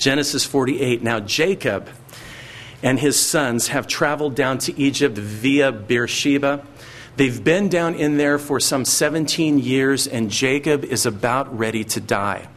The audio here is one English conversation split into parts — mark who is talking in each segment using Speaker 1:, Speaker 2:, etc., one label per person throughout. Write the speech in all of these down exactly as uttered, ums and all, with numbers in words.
Speaker 1: Genesis forty-eight. Now Jacob and his sons have traveled down to Egypt via Beersheba. They've been down in there for some seventeen years, and Jacob is about ready to die.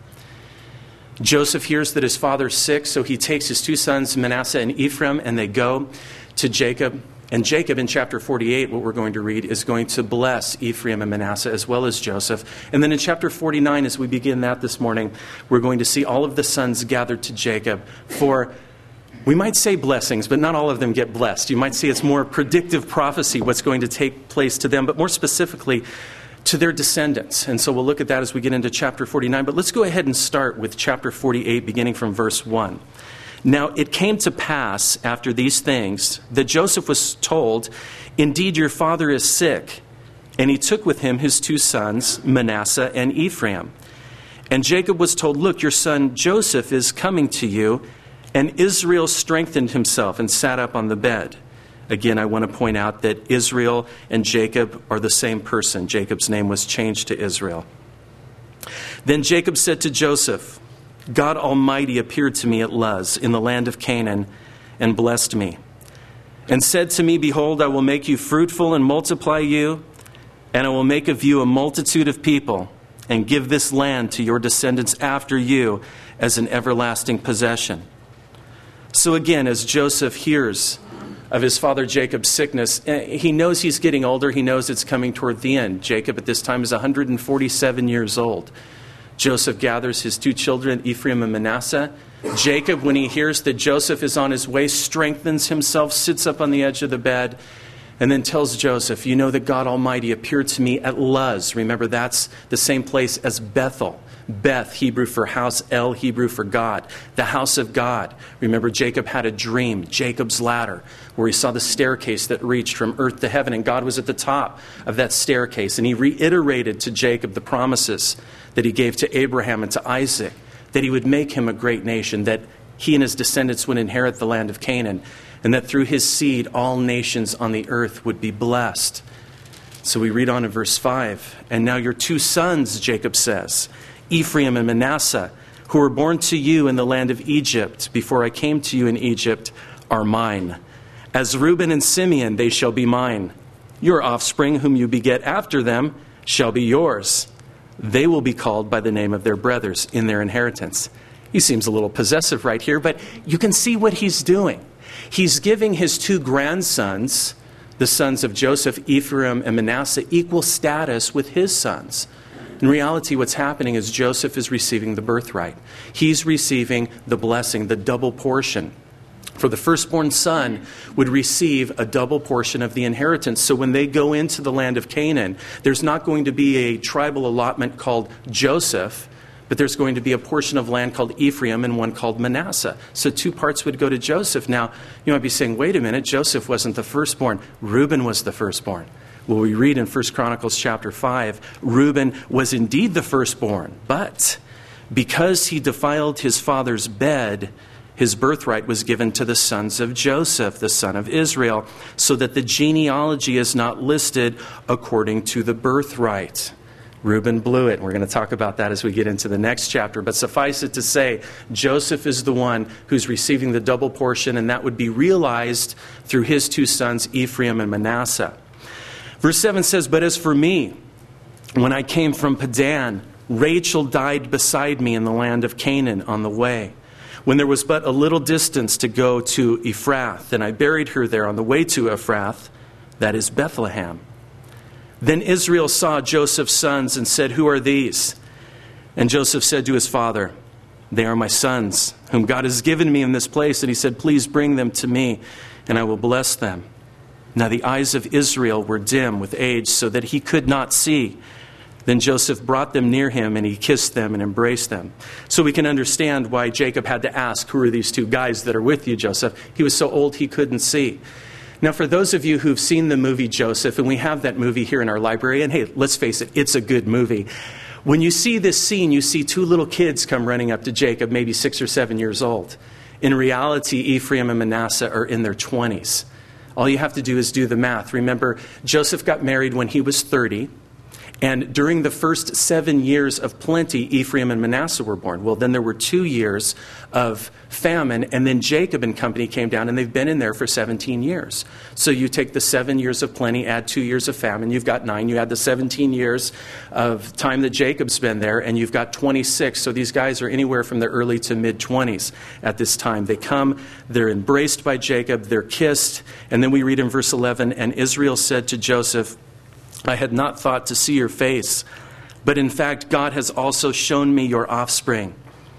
Speaker 1: Joseph hears that his father's sick, so he takes his two sons, Manasseh and Ephraim, and they go to Jacob. And Jacob, in chapter forty-eight, what we're going to read, is going to bless Ephraim and Manasseh as well as Joseph. And then in chapter forty-nine, as we begin that this morning, we're going to see all of the sons gathered to Jacob for, we might say blessings, but not all of them get blessed. You might say it's more predictive prophecy, what's going to take place to them, but more specifically to their descendants. And so we'll look at that as we get into chapter forty-nine. But let's go ahead and start with chapter forty-eight, beginning from verse one. Now, it came to pass after these things that Joseph was told, "Indeed, your father is sick." And he took with him his two sons, Manasseh and Ephraim. And Jacob was told, "Look, your son Joseph is coming to you." And Israel strengthened himself and sat up on the bed. Again, I want to point out that Israel and Jacob are the same person. Jacob's name was changed to Israel. Then Jacob said to Joseph, "God Almighty appeared to me at Luz in the land of Canaan and blessed me, and said to me, Behold, I will make you fruitful and multiply you, and I will make of you a multitude of people, and give this land to your descendants after you as an everlasting possession." So again, as Joseph hears of his father Jacob's sickness, he knows he's getting older. He knows it's coming toward the end. Jacob at this time is one hundred forty-seven years old. Joseph gathers his two children, Ephraim and Manasseh. Jacob, when he hears that Joseph is on his way, strengthens himself, sits up on the edge of the bed, and then tells Joseph, "You know that God Almighty appeared to me at Luz." Remember, that's the same place as Bethel. Beth, Hebrew for house, El, Hebrew for God. The house of God. Remember, Jacob had a dream, Jacob's ladder, where he saw the staircase that reached from earth to heaven, and God was at the top of that staircase. And he reiterated to Jacob the promises that he gave to Abraham and to Isaac, that he would make him a great nation, that he and his descendants would inherit the land of Canaan, and that through his seed all nations on the earth would be blessed. So we read on in verse five, "And now your two sons," Jacob says, "Ephraim and Manasseh, who were born to you in the land of Egypt before I came to you in Egypt, are mine. As Reuben and Simeon, they shall be mine. Your offspring, whom you beget after them, shall be yours. They will be called by the name of their brothers in their inheritance." He seems a little possessive right here, but you can see what he's doing. He's giving his two grandsons, the sons of Joseph, Ephraim and Manasseh, equal status with his sons. In reality, what's happening is Joseph is receiving the birthright. He's receiving the blessing, the double portion. For the firstborn son would receive a double portion of the inheritance. So when they go into the land of Canaan, there's not going to be a tribal allotment called Joseph, but there's going to be a portion of land called Ephraim and one called Manasseh. So two parts would go to Joseph. Now, you might be saying, wait a minute, Joseph wasn't the firstborn. Reuben was the firstborn. Well, we read in First Chronicles chapter five, Reuben was indeed the firstborn, but because he defiled his father's bed, his birthright was given to the sons of Joseph, the son of Israel, so that the genealogy is not listed according to the birthright. Reuben blew it, and we're going to talk about that as we get into the next chapter. But suffice it to say, Joseph is the one who's receiving the double portion, and that would be realized through his two sons, Ephraim and Manasseh. Verse seven says, "But as for me, when I came from Padan, Rachel died beside me in the land of Canaan on the way, when there was but a little distance to go to Ephrath, and I buried her there on the way to Ephrath, that is Bethlehem. Then Israel saw Joseph's sons and said, 'Who are these?' And Joseph said to his father, 'They are my sons, whom God has given me in this place.' And he said, 'Please bring them to me, and I will bless them.' Now the eyes of Israel were dim with age, so that he could not see. Then Joseph brought them near him, and he kissed them and embraced them." So we can understand why Jacob had to ask, "Who are these two guys that are with you, Joseph?" He was so old he couldn't see. Now, for those of you who've seen the movie Joseph, and we have that movie here in our library, and hey, let's face it, it's a good movie. When you see this scene, you see two little kids come running up to Jacob, maybe six or seven years old. In reality, Ephraim and Manasseh are in their twenties. All you have to do is do the math. Remember, Joseph got married when he was thirty. And during the first seven years of plenty, Ephraim and Manasseh were born. Well, then there were two years of famine, and then Jacob and company came down, and they've been in there for seventeen years. So you take the seven years of plenty, add two years of famine, you've got nine. You add the seventeen years of time that Jacob's been there, and you've got twenty-six. So these guys are anywhere from the early to mid-twenties at this time. They come, they're embraced by Jacob, they're kissed, and then we read in verse eleven, and Israel said to Joseph, I had not thought to see your face, but in fact God has also shown me your offspring.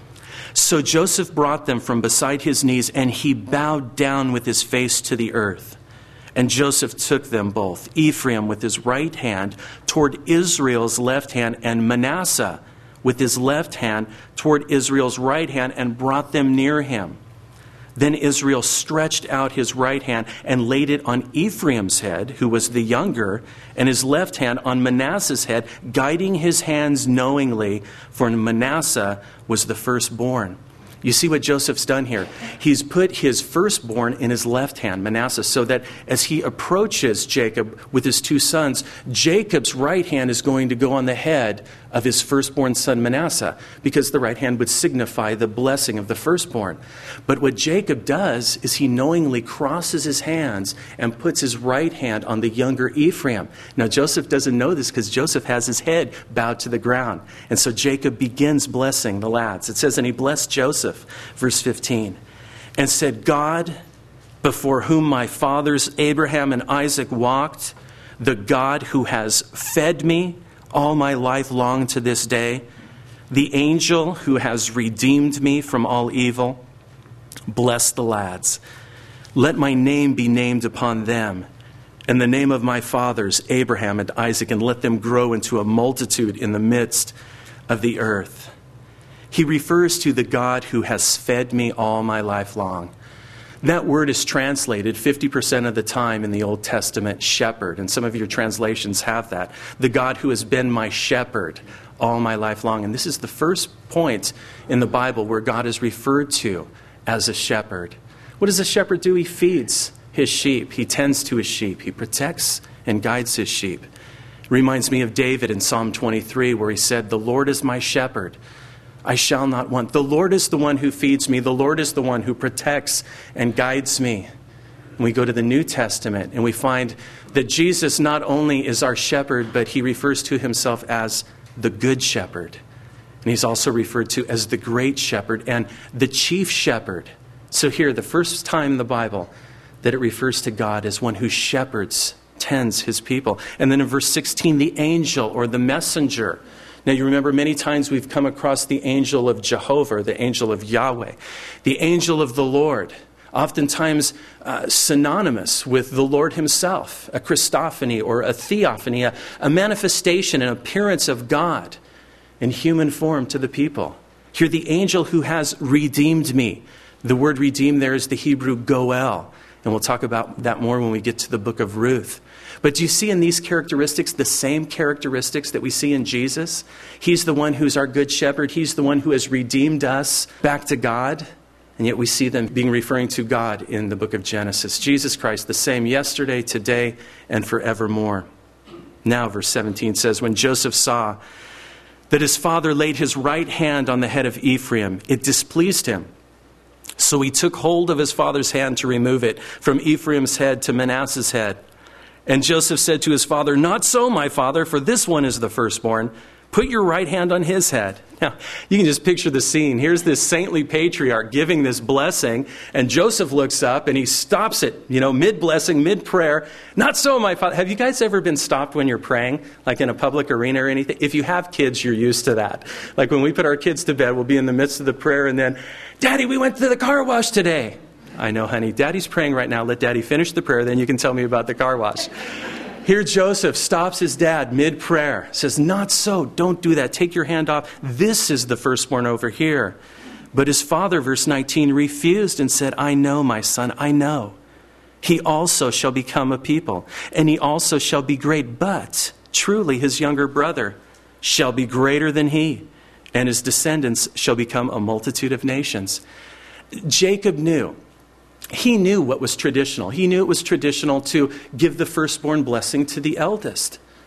Speaker 1: So Joseph brought them from beside his knees, and he bowed down with his face to the earth. And Joseph took them both, Ephraim with his right hand toward Israel's left hand, and Manasseh with his left hand toward Israel's right hand, and brought them near him. Then Israel stretched out his right hand and laid it on Ephraim's head, who was the younger, and his left hand on Manasseh's head, guiding his hands knowingly, for Manasseh was the firstborn. You see what Joseph's done here? He's put his firstborn in his left hand, Manasseh, so that as he approaches Jacob with his two sons, Jacob's right hand is going to go on the head of his firstborn son Manasseh, because the right hand would signify the blessing of the firstborn. But what Jacob does is he knowingly crosses his hands and puts his right hand on the younger Ephraim. Now Joseph doesn't know this because Joseph has his head bowed to the ground. And so Jacob begins blessing the lads. It says, and he blessed Joseph, verse fifteen, and said, God, before whom my fathers Abraham and Isaac walked, the God who has fed me all my life long to this day, the angel who has redeemed me from all evil, bless the lads. Let my name be named upon them, and the name of my fathers Abraham and Isaac, and let them grow into a multitude in the midst of the earth. He refers to the God who has fed me all my life long. That word is translated fifty percent of the time in the Old Testament, shepherd. And some of your translations have that. The God who has been my shepherd all my life long. And this is the first point in the Bible where God is referred to as a shepherd. What does a shepherd do? He feeds his sheep. He tends to his sheep. He protects and guides his sheep. It reminds me of David in Psalm twenty-three, where he said, the Lord is my shepherd, I shall not want. The Lord is the one who feeds me. The Lord is the one who protects and guides me. And we go to the New Testament and we find that Jesus not only is our shepherd, but he refers to himself as the good shepherd. And he's also referred to as the great shepherd and the chief shepherd. So here, the first time in the Bible that it refers to God as one who shepherds, tends his people. And then in verse sixteen, the angel or the messenger. Now, you remember many times we've come across the angel of Jehovah, the angel of Yahweh, the angel of the Lord, oftentimes uh, synonymous with the Lord himself, a Christophany or a theophany, a, a manifestation, an appearance of God in human form to the people. Here, the angel who has redeemed me. The word redeemed there is the Hebrew goel, and we'll talk about that more when we get to the book of Ruth. But do you see in these characteristics the same characteristics that we see in Jesus? He's the one who's our good shepherd. He's the one who has redeemed us back to God. And yet we see them being referring to God in the book of Genesis. Jesus Christ, the same yesterday, today, and forevermore. Now, verse seventeen says, when Joseph saw that his father laid his right hand on the head of Ephraim, it displeased him. So he took hold of his father's hand to remove it from Ephraim's head to Manasseh's head. And Joseph said to his father, not so, my father, for this one is the firstborn. Put your right hand on his head. Now, you can just picture the scene. Here's this saintly patriarch giving this blessing, and Joseph looks up and he stops it, you know, mid-blessing, mid-prayer. Not so, my father. Have you guys ever been stopped when you're praying, like in a public arena or anything? If you have kids, you're used to that. Like when we put our kids to bed, we'll be in the midst of the prayer and then, Daddy, we went to the car wash today. I know, honey. Daddy's praying right now. Let Daddy finish the prayer, then you can tell me about the car wash. Here Joseph stops his dad mid-prayer, says, not so, don't do that. Take your hand off. This is the firstborn over here. But his father, verse nineteen, refused and said, I know, my son, I know. He also shall become a people, and he also shall be great. But truly his younger brother shall be greater than he, and his descendants shall become a multitude of nations. Jacob knew. He knew what was traditional. He knew it was traditional to give the firstborn blessing to the eldest.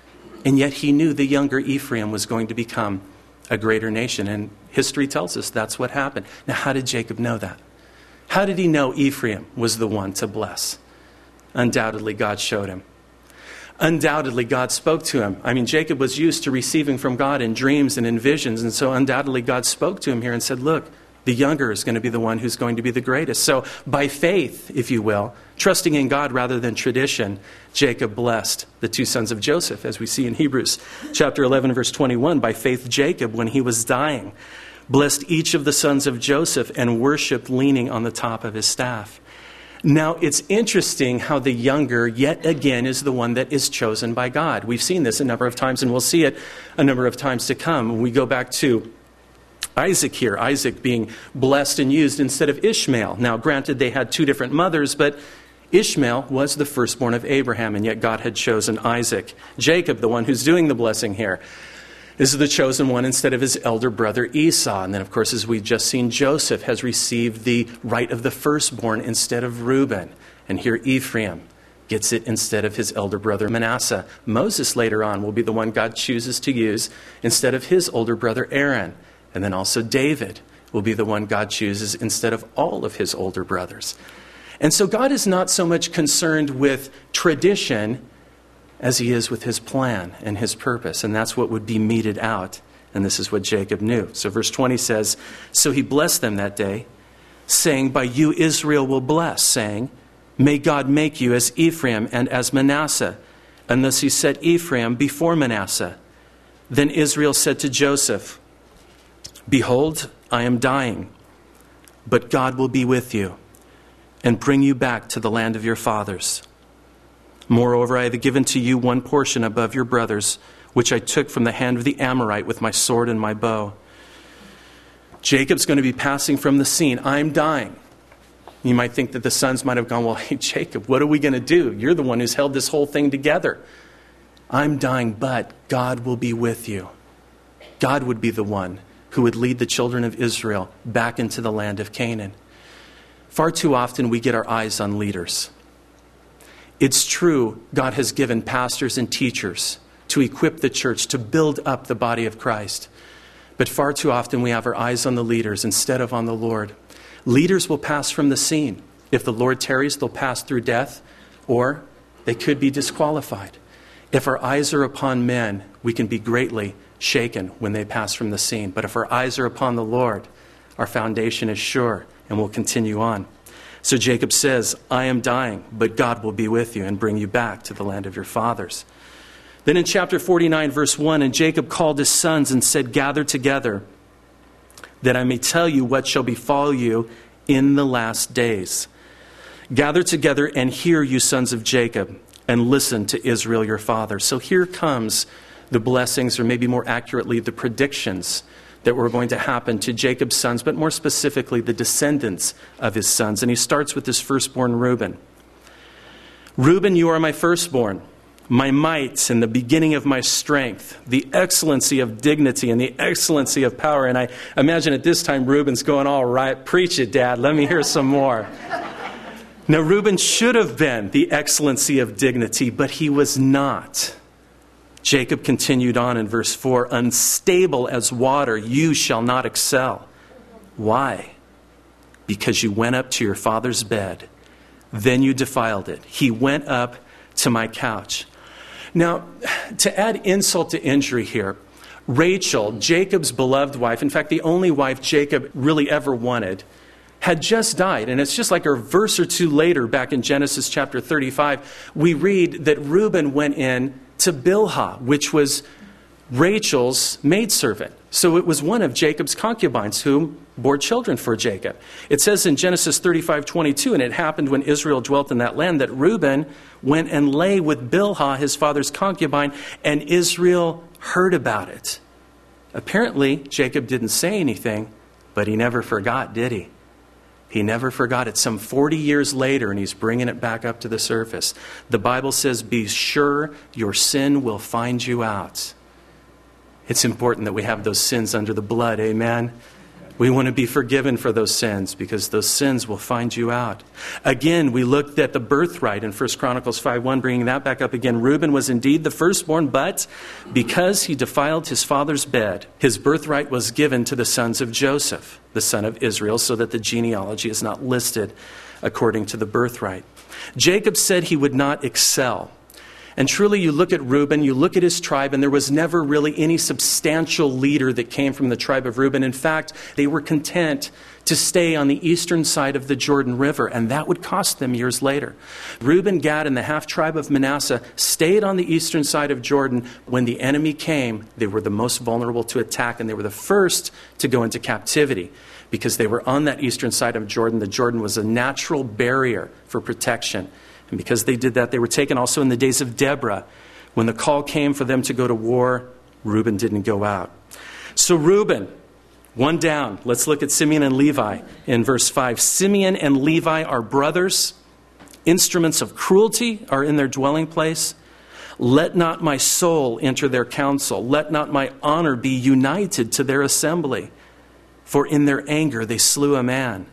Speaker 1: And yet he knew the younger Ephraim was going to become a greater nation. And history tells us that's what happened. Now, how did Jacob know that? How did he know Ephraim was the one to bless? Undoubtedly, God showed him. Undoubtedly, God spoke to him. I mean, Jacob was used to receiving from God in dreams and in visions. And so undoubtedly, God spoke to him here and said, look, the younger is going to be the one who's going to be the greatest. So by faith, if you will, trusting in God rather than tradition, Jacob blessed the two sons of Joseph, as we see in Hebrews chapter eleven, verse twenty-one. By faith, Jacob, when he was dying, blessed each of the sons of Joseph and worshiped leaning on the top of his staff. Now, it's interesting how the younger, yet again, is the one that is chosen by God. We've seen this a number of times, and we'll see it a number of times to come. When we go back to Isaac here, Isaac being blessed and used instead of Ishmael. Now, granted, they had two different mothers, but Ishmael was the firstborn of Abraham, and yet God had chosen Isaac. Jacob, the one who's doing the blessing here, is the chosen one instead of his elder brother Esau. And then, of course, as we've just seen, Joseph has received the right of the firstborn instead of Reuben. And here Ephraim gets it instead of his elder brother Manasseh. Moses later on will be the one God chooses to use instead of his older brother Aaron. And then also David will be the one God chooses instead of all of his older brothers. And so God is not so much concerned with tradition as he is with his plan and his purpose. And that's what would be meted out. And this is what Jacob knew. So verse twenty says, so he blessed them that day, saying, by you Israel will bless, saying, may God make you as Ephraim and as Manasseh. And thus he set Ephraim before Manasseh. Then Israel said to Joseph, behold, I am dying, but God will be with you and bring you back to the land of your fathers. Moreover, I have given to you one portion above your brothers, which I took from the hand of the Amorite with my sword and my bow. Jacob's going to be passing from the scene. I'm dying. You might think that the sons might have gone, well, hey, Jacob, what are we going to do? You're the one who's held this whole thing together. I'm dying, but God will be with you. God would be the one who would lead the children of Israel back into the land of Canaan. Far too often we get our eyes on leaders. It's true, God has given pastors and teachers to equip the church, to build up the body of Christ. But far too often we have our eyes on the leaders instead of on the Lord. Leaders will pass from the scene. If the Lord tarries, they'll pass through death, or they could be disqualified. If our eyes are upon men, we can be greatly shaken when they pass from the scene. But if our eyes are upon the Lord, our foundation is sure and will continue on. So Jacob says, I am dying, but God will be with you and bring you back to the land of your fathers. Then in chapter forty-nine, verse one, and Jacob called his sons and said, gather together, that I may tell you what shall befall you in the last days. Gather together and hear, you sons of Jacob, and listen to Israel your father. So here comes the blessings, or maybe more accurately, the predictions that were going to happen to Jacob's sons, but more specifically, the descendants of his sons. And he starts with his firstborn, Reuben. Reuben, you are my firstborn, my might and the beginning of my strength, the excellency of dignity and the excellency of power. And I imagine at this time, Reuben's going, all right, preach it, Dad. Let me hear some more. Now, Reuben should have been the excellency of dignity, but he was not. Jacob continued on in verse four, unstable as water, you shall not excel. Why? Because you went up to your father's bed. Then you defiled it. He went up to my couch. Now, to add insult to injury here, Rachel, Jacob's beloved wife, in fact, the only wife Jacob really ever wanted, had just died. And it's just like a verse or two later, back in Genesis chapter thirty-five, we read that Reuben went in to Bilhah, which was Rachel's maidservant. So it was one of Jacob's concubines who bore children for Jacob. It says in Genesis thirty-five twenty-two, and it happened when Israel dwelt in that land, that Reuben went and lay with Bilhah, his father's concubine, and Israel heard about it. Apparently, Jacob didn't say anything, but he never forgot, did he? He never forgot it. Some forty years later, and he's bringing it back up to the surface. The Bible says, be sure your sin will find you out. It's important that we have those sins under the blood, amen? We want to be forgiven for those sins because those sins will find you out. Again, we looked at the birthright in First Chronicles five one, bringing that back up again. Reuben was indeed the firstborn, but because he defiled his father's bed, his birthright was given to the sons of Joseph, the son of Israel, so that the genealogy is not listed according to the birthright. Jacob said he would not excel. And truly, you look at Reuben, you look at his tribe, and there was never really any substantial leader that came from the tribe of Reuben. In fact, they were content to stay on the eastern side of the Jordan River, and that would cost them years later. Reuben, Gad, and the half-tribe of Manasseh stayed on the eastern side of Jordan. When the enemy came, they were the most vulnerable to attack, and they were the first to go into captivity because they were on that eastern side of Jordan. The Jordan was a natural barrier for protection. And because they did that, they were taken also in the days of Deborah. When the call came for them to go to war, Reuben didn't go out. So Reuben, one down. Let's look at Simeon and Levi in verse five. Simeon and Levi are brothers. Instruments of cruelty are in their dwelling place. Let not my soul enter their council. Let not my honor be united to their assembly. For in their anger they slew a man,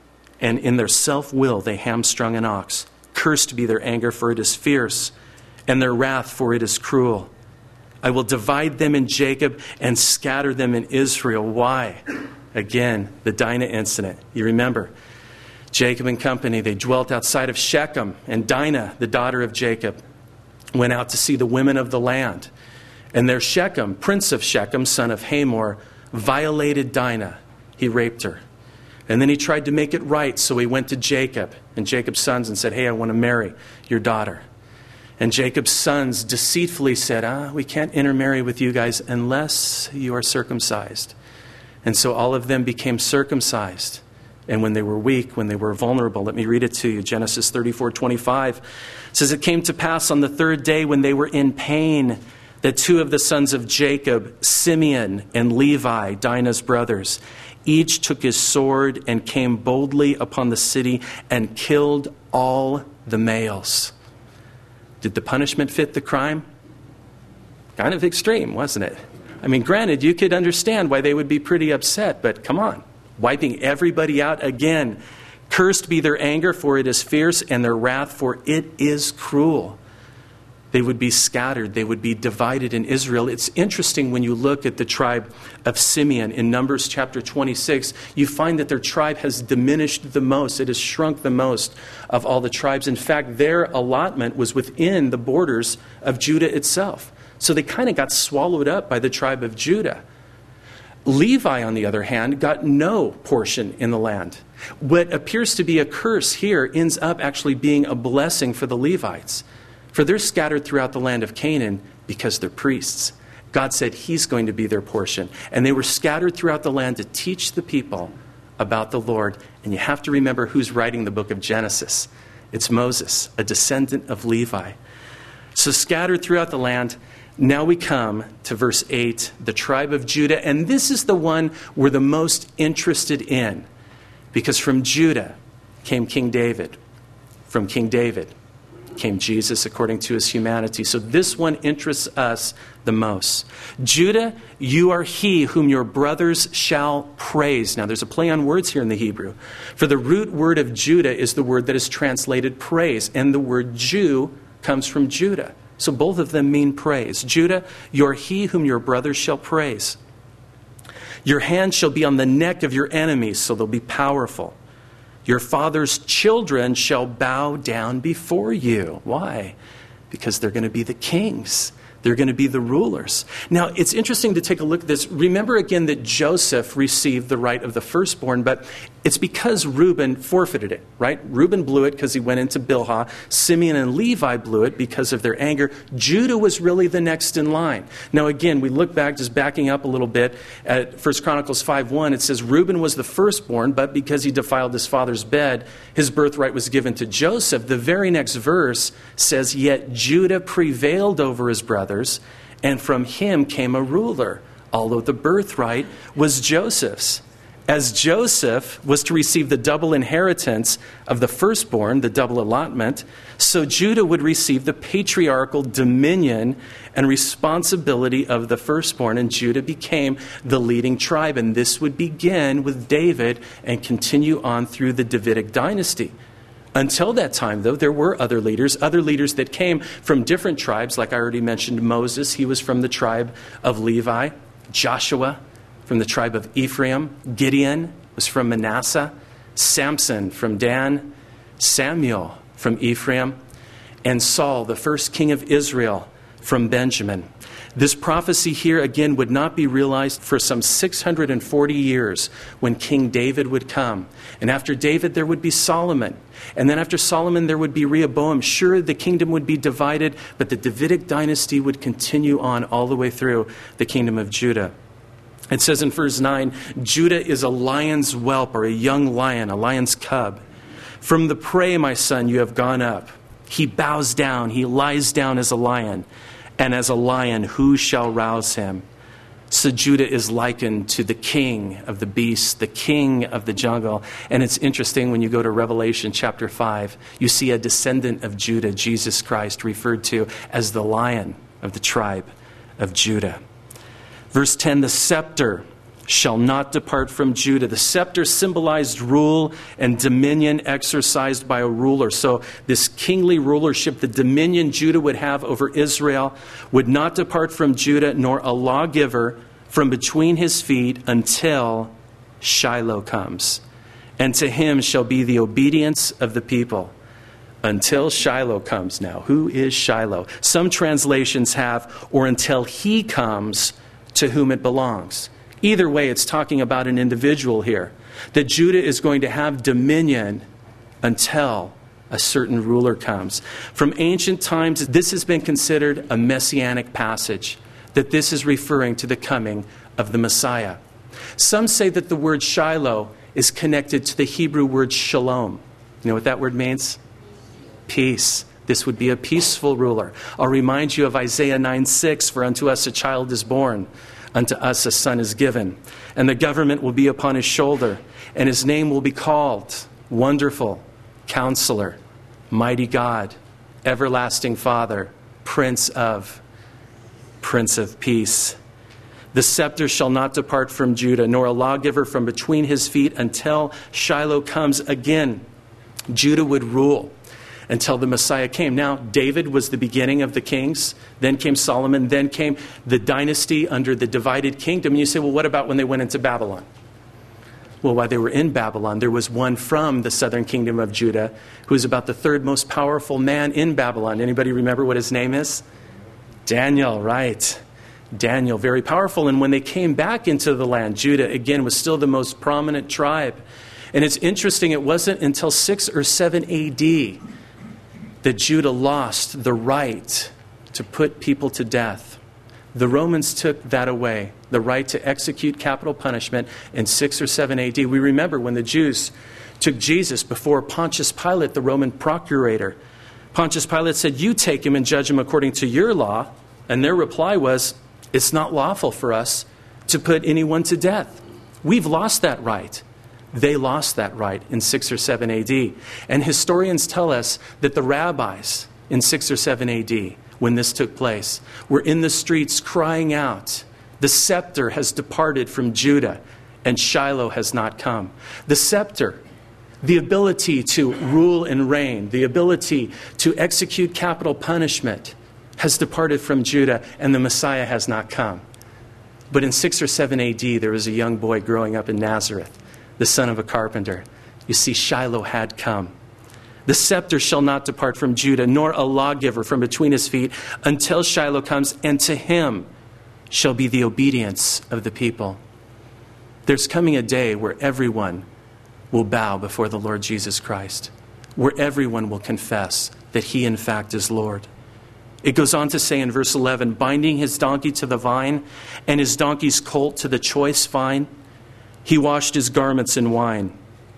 Speaker 1: and in their self-will they hamstrung an ox. Cursed be their anger, for it is fierce, and their wrath, for it is cruel. I will divide them in Jacob and scatter them in Israel. Why? Again, the Dinah incident. You remember, Jacob and company, they dwelt outside of Shechem, and Dinah, the daughter of Jacob, went out to see the women of the land. And there Shechem, prince of Shechem, son of Hamor, violated Dinah. He raped her. And then he tried to make it right, so he went to Jacob and Jacob's sons and said, hey, I want to marry your daughter. And Jacob's sons deceitfully said, ah, we can't intermarry with you guys unless you are circumcised. And so all of them became circumcised. And when they were weak, when they were vulnerable, let me read it to you. Genesis thirty-four twenty-five says, it came to pass on the third day when they were in pain that two of the sons of Jacob, Simeon and Levi, Dinah's brothers, each took his sword and came boldly upon the city and killed all the males. Did the punishment fit the crime? Kind of extreme, wasn't it? I mean, granted, you could understand why they would be pretty upset, but come on. Wiping everybody out again. Cursed be their anger, for it is fierce, and their wrath, for it is cruel. They would be scattered. They would be divided in Israel. It's interesting when you look at the tribe of Simeon in Numbers chapter twenty-six, you find that their tribe has diminished the most. It has shrunk the most of all the tribes. In fact, their allotment was within the borders of Judah itself. So they kind of got swallowed up by the tribe of Judah. Levi, on the other hand, got no portion in the land. What appears to be a curse here ends up actually being a blessing for the Levites. For they're scattered throughout the land of Canaan because they're priests. God said he's going to be their portion. And they were scattered throughout the land to teach the people about the Lord. And you have to remember who's writing the book of Genesis. It's Moses, a descendant of Levi. So scattered throughout the land. Now we come to verse eight, the tribe of Judah. And this is the one we're the most interested in. Because from Judah came King David. From King David came Jesus according to his humanity. So this one interests us the most. Judah, you are he whom your brothers shall praise. Now there's a play on words here in the Hebrew. For the root word of Judah is the word that is translated praise. And the word Jew comes from Judah. So both of them mean praise. Judah, you are he whom your brothers shall praise. Your hand shall be on the neck of your enemies, so they'll be powerful. Your father's children shall bow down before you. Why? Because they're going to be the kings. They're going to be the rulers. Now, it's interesting to take a look at this. Remember again that Joseph received the right of the firstborn, but it's because Reuben forfeited it, right? Reuben blew it because he went into Bilhah. Simeon and Levi blew it because of their anger. Judah was really the next in line. Now, again, we look back, just backing up a little bit, at First Chronicles five one. It says, Reuben was the firstborn, but because he defiled his father's bed, his birthright was given to Joseph. The very next verse says, yet Judah prevailed over his brothers, and from him came a ruler, although the birthright was Joseph's. As Joseph was to receive the double inheritance of the firstborn, the double allotment, so Judah would receive the patriarchal dominion and responsibility of the firstborn, and Judah became the leading tribe. And this would begin with David and continue on through the Davidic dynasty. Until that time, though, there were other leaders, other leaders that came from different tribes. Like I already mentioned, Moses, he was from the tribe of Levi. Joshua, from the tribe of Ephraim. Gideon was from Manasseh. Samson from Dan. Samuel from Ephraim. And Saul, the first king of Israel, from Benjamin. This prophecy here, again, would not be realized for some six hundred forty years when King David would come. And after David, there would be Solomon. And then after Solomon, there would be Rehoboam. Sure, the kingdom would be divided, but the Davidic dynasty would continue on all the way through the kingdom of Judah. It says in verse nine, Judah is a lion's whelp, or a young lion, a lion's cub. From the prey, my son, you have gone up. He bows down, he lies down as a lion. And as a lion, who shall rouse him? So Judah is likened to the king of the beasts, the king of the jungle. And it's interesting when you go to Revelation chapter five, you see a descendant of Judah, Jesus Christ, referred to as the lion of the tribe of Judah. Verse ten, the scepter shall not depart from Judah. The scepter symbolized rule and dominion exercised by a ruler. So this kingly rulership, the dominion Judah would have over Israel, would not depart from Judah, nor a lawgiver from between his feet until Shiloh comes. And to him shall be the obedience of the people. Until Shiloh comes. Now, who is Shiloh? Some translations have, or until he comes to whom it belongs. Either way, it's talking about an individual here. That Judah is going to have dominion until a certain ruler comes. From ancient times, this has been considered a messianic passage. That this is referring to the coming of the Messiah. Some say that the word Shiloh is connected to the Hebrew word shalom. You know what that word means? Peace. This would be a peaceful ruler. I'll remind you of Isaiah nine six, for unto us a child is born, unto us a son is given, and the government will be upon his shoulder, and his name will be called Wonderful, Counselor, Mighty God, Everlasting Father, Prince of, Prince of Peace. The scepter shall not depart from Judah, nor a lawgiver from between his feet until Shiloh comes. Again, Judah would rule until the Messiah came. Now, David was the beginning of the kings. Then came Solomon. Then came the dynasty under the divided kingdom. And you say, well, what about when they went into Babylon? Well, while they were in Babylon, there was one from the southern kingdom of Judah who was about the third most powerful man in Babylon. Anybody remember what his name is? Daniel, right. Daniel, very powerful. And when they came back into the land, Judah, again, was still the most prominent tribe. And it's interesting, it wasn't until six or seven A D that Judah lost the right to put people to death. The Romans took that away, the right to execute capital punishment in six or seven A D. We remember when the Jews took Jesus before Pontius Pilate, the Roman procurator. Pontius Pilate said, you take him and judge him according to your law. And their reply was, it's not lawful for us to put anyone to death. We've lost that right. They lost that right in six or seven A D. And historians tell us that the rabbis in six or seven A D, when this took place, were in the streets crying out, the scepter has departed from Judah and Shiloh has not come. The scepter, the ability to rule and reign, the ability to execute capital punishment, has departed from Judah and the Messiah has not come. But in six or seven A D, there was a young boy growing up in Nazareth, the son of a carpenter. You see, Shiloh had come. The scepter shall not depart from Judah, nor a lawgiver from between his feet, until Shiloh comes, and to him shall be the obedience of the people. There's coming a day where everyone will bow before the Lord Jesus Christ, where everyone will confess that he in fact is Lord. It goes on to say in verse eleven, binding his donkey to the vine and his donkey's colt to the choice vine, he washed his garments in wine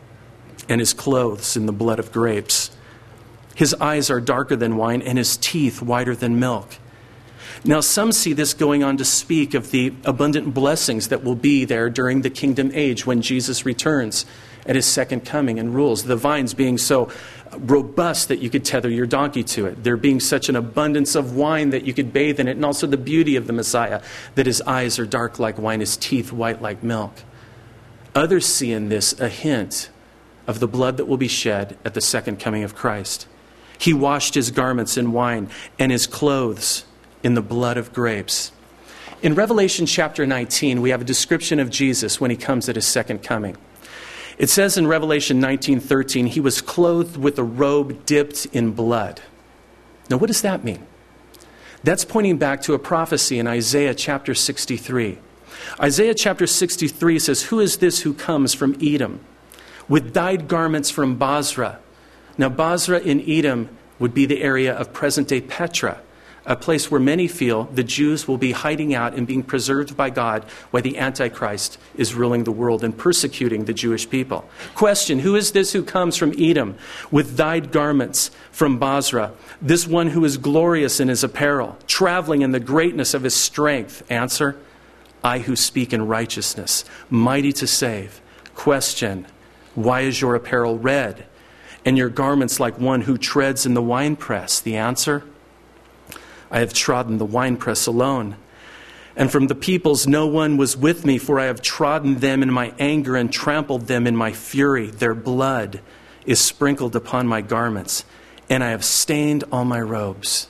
Speaker 1: and his clothes in the blood of grapes. His eyes are darker than wine and his teeth whiter than milk. Now, some see this going on to speak of the abundant blessings that will be there during the kingdom age when Jesus returns at his second coming and rules. The vines being so robust that you could tether your donkey to it. There being such an abundance of wine that you could bathe in it. And also the beauty of the Messiah, that his eyes are dark like wine, his teeth white like milk. Others see in this a hint of the blood that will be shed at the second coming of Christ. He washed his garments in wine and his clothes in the blood of grapes. In Revelation chapter nineteen, we have a description of Jesus when he comes at his second coming. It says in Revelation nineteen thirteen, he was clothed with a robe dipped in blood. Now, what does that mean? That's pointing back to a prophecy in Isaiah chapter sixty-three. Isaiah chapter sixty-three says, "Who is this who comes from Edom with dyed garments from Basra?" Now, Basra in Edom would be the area of present-day Petra, a place where many feel the Jews will be hiding out and being preserved by God while the Antichrist is ruling the world and persecuting the Jewish people. Question, who is this who comes from Edom with dyed garments from Basra? This one who is glorious in his apparel, traveling in the greatness of his strength. Answer, I who speak in righteousness, mighty to save. Question, why is your apparel red and your garments like one who treads in the winepress? The answer, I have trodden the winepress alone. And from the peoples no one was with me, for I have trodden them in my anger and trampled them in my fury. Their blood is sprinkled upon my garments, and I have stained all my robes.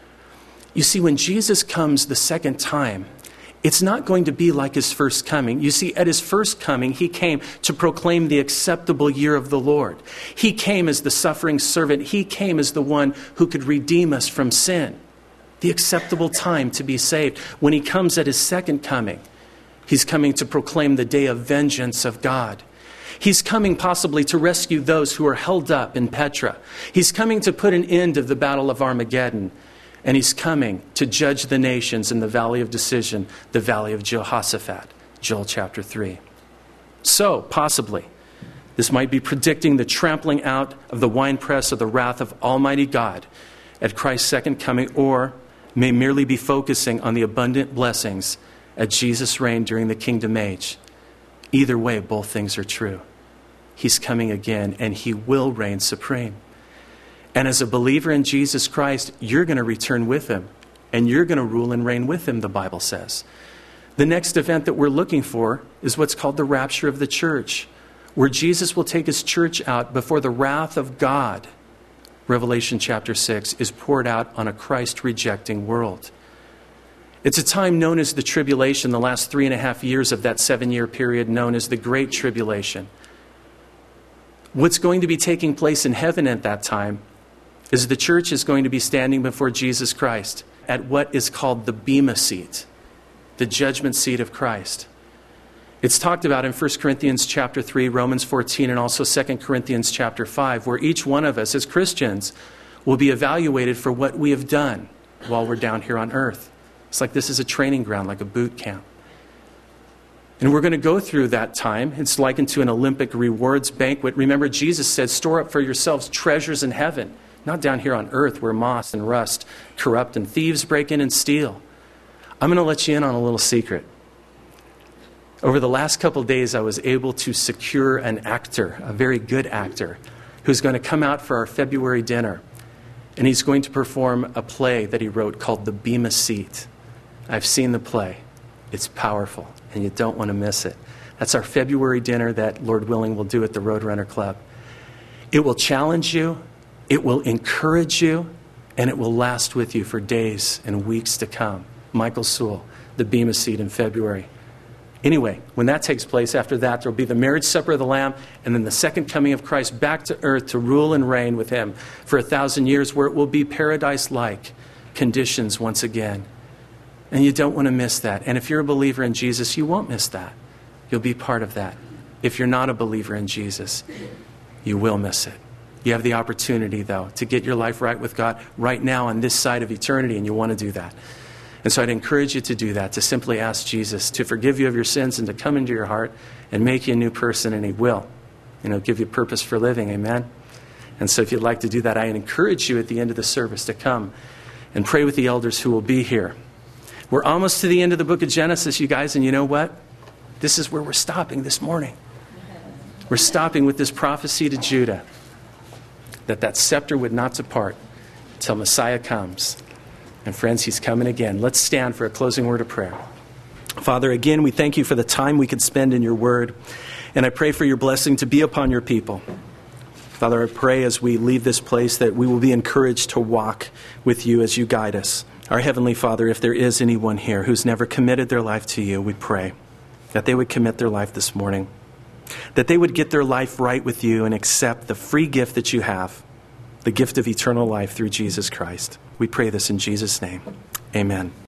Speaker 1: You see, when Jesus comes the second time, it's not going to be like his first coming. You see, at his first coming, he came to proclaim the acceptable year of the Lord. He came as the suffering servant. He came as the one who could redeem us from sin. The acceptable time to be saved. When he comes at his second coming, he's coming to proclaim the day of vengeance of God. He's coming possibly to rescue those who are held up in Petra. He's coming to put an end to the battle of Armageddon. And he's coming to judge the nations in the valley of decision, the valley of Jehoshaphat, Joel chapter three. So, possibly, this might be predicting the trampling out of the winepress of the wrath of Almighty God at Christ's second coming, or may merely be focusing on the abundant blessings at Jesus' reign during the kingdom age. Either way, both things are true. He's coming again, and he will reign supreme. And as a believer in Jesus Christ, you're going to return with him, and you're going to rule and reign with him, the Bible says. The next event that we're looking for is what's called the rapture of the church, where Jesus will take his church out before the wrath of God, Revelation chapter six, is poured out on a Christ-rejecting world. It's a time known as the tribulation, the last three and a half years of that seven-year period known as the Great Tribulation. What's going to be taking place in heaven at that time is the church is going to be standing before Jesus Christ at what is called the Bema seat, the judgment seat of Christ. It's talked about in First Corinthians chapter three, Romans fourteen, and also Second Corinthians chapter five, where each one of us as Christians will be evaluated for what we have done while we're down here on earth. It's like this is a training ground, like a boot camp. And we're going to go through that time. It's likened to an Olympic rewards banquet. Remember, Jesus said, store up for yourselves treasures in heaven, not down here on earth where moss and rust corrupt and thieves break in and steal. I'm going to let you in on a little secret. Over the last couple of days, I was able to secure an actor, a very good actor, who's going to come out for our February dinner. And he's going to perform a play that he wrote called The Bema Seat. I've seen the play. It's powerful, and you don't want to miss it. That's our February dinner that, Lord willing, we'll do at the Roadrunner Club. It will challenge you, it will encourage you, and it will last with you for days and weeks to come. Michael Sewell, The Bema Seat in February. Anyway, when that takes place, after that, there will be the marriage supper of the Lamb, and then the second coming of Christ back to earth to rule and reign with him for a thousand years, where it will be paradise-like conditions once again. And you don't want to miss that. And if you're a believer in Jesus, you won't miss that. You'll be part of that. If you're not a believer in Jesus, you will miss it. You have the opportunity, though, to get your life right with God right now on this side of eternity, and you want to do that. And so I'd encourage you to do that, to simply ask Jesus to forgive you of your sins and to come into your heart and make you a new person, and he will. And he'll give you purpose for living, amen? And so if you'd like to do that, I encourage you at the end of the service to come and pray with the elders who will be here We're almost to the end of the book of Genesis, you guys, and you know what? This is where we're stopping this morning. We're stopping with this prophecy to Judah that that scepter would not depart until Messiah comes. And friends, he's coming again. Let's stand for a closing word of prayer. Father, again, we thank you for the time we could spend in your word. And I pray for your blessing to be upon your people. Father, I pray as we leave this place that we will be encouraged to walk with you as you guide us. Our Heavenly Father, if there is anyone here who's never committed their life to you, we pray that they would commit their life this morning, that they would get their life right with you and accept the free gift that you have, the gift of eternal life through Jesus Christ. We pray this in Jesus' name. Amen.